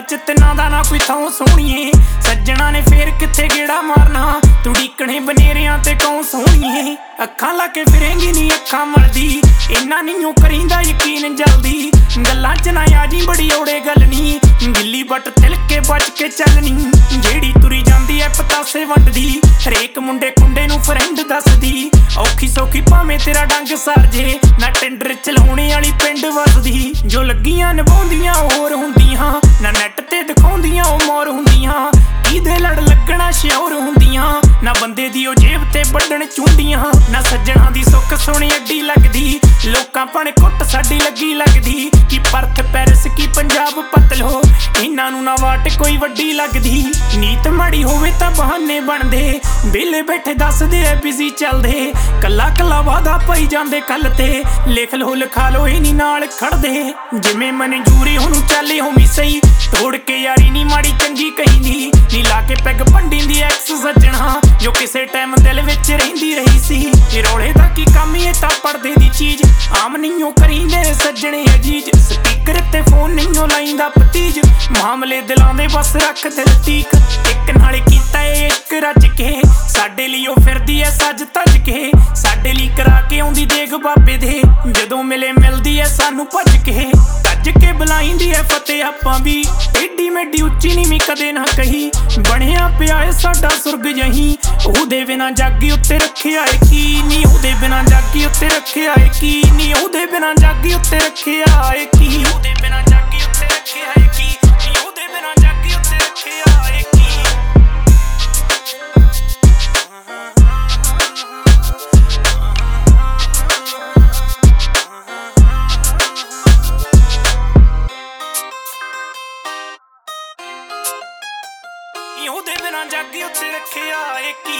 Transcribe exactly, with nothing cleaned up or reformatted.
च तिन्हां दा ना कोई थां सोहणीए। सज्जणा ने फेर कित्थे गेड़ा मारना, तू ढीकणे बनेरियां ते कौं सोहणीए। अखां ला के फिरेंगी नी अखां मलदी, इन्ना नी ओ करींदा यकीन जल्दी। गल्लां च ना आजी बड़ी औड़े गल नी, गिल्ली बट तिलके बच के चलनी। जेड़ी तुरी जांदी ऐ पतासे वंडदी, हरेक मुंडे कुंडे नूं फ्रेंड दसदी। औखी सौखी भावें तेरा डंग सर जे, ना टेंडर चलाउणे वाली पिंड वसदी। जो लग्गियां निभाउंदियां होर हुंदियां, ना नैट ते दिखाउंदियां ओ मौर हुंदियां। किहदे लड़ लगना श्योर हुंदियां, ना बंदे दी ओ जेब ते बड्डण चुंडियां। ना सज्जणा दी सुख सोहणी अड्डी लगदी, लोकां भाणे कुੱਟ साडी लगी लगदी। कि परथ पैरिस की पंजाब पतलो, इन्हां नूं ना वाट कोई वड्डी लगदी। नीत माड़ी होवे तां बहाने बनदे, वेले बैठे दसदे ऐ बिजी चलदे। कल्ला कल्ला वादा पई जांदे कल ते, लिख लो लिखा लो इह नी नाल खड़दे। जिवें मंजूरी हुण चले होवी सही, तोड़ के यारी नी माड़ी चंगी कहींदी। नी ला के पैग भंडींदी एक्स सज्जणा, जो किसे टाइम दिल विच रहिंदी रही सी। रौले दा की कम ये तां पड़दे दी चीज, आम नहीं ओ करींदे सज्जणे अजीज। स्पीकर ते फोन नहीं ओ लाइंदा भतीज, मामले दिलां दे बस रख दिल तीक। इक नाले कीता ए इक रज के, साडे लई ओ फिरदी ऐ सज धज के। साडे लई करा के आउंदी देग बाबे दे, जदों मिले मिलदी ऐ सानू भज के। तज के बुलाइंदी ऐ फतेह आपां भी, एडी मेडी उच्ची नीवीं कदे ना कही। बणिया पिया ऐ साडा सुरग जहीं, ओहदे बिना जागी उत्ते रखिया ऐ की नी। ओहदे बिना जागी उत्ते रखिया ऐ की नी, ओहदे बिना जागी उत्ते रखिया ऐ की। ओहदे बिना जागी उत्ते रखिया ऐ की नी, ओहदे बिना जागी उत्ते रखिया ऐ की। ਉਹਦੇ ਬਿਨਾਂ ਜਾਗੀ ਉੱਤੇ ਰੱਖਿਆ ਏ ਕੀ।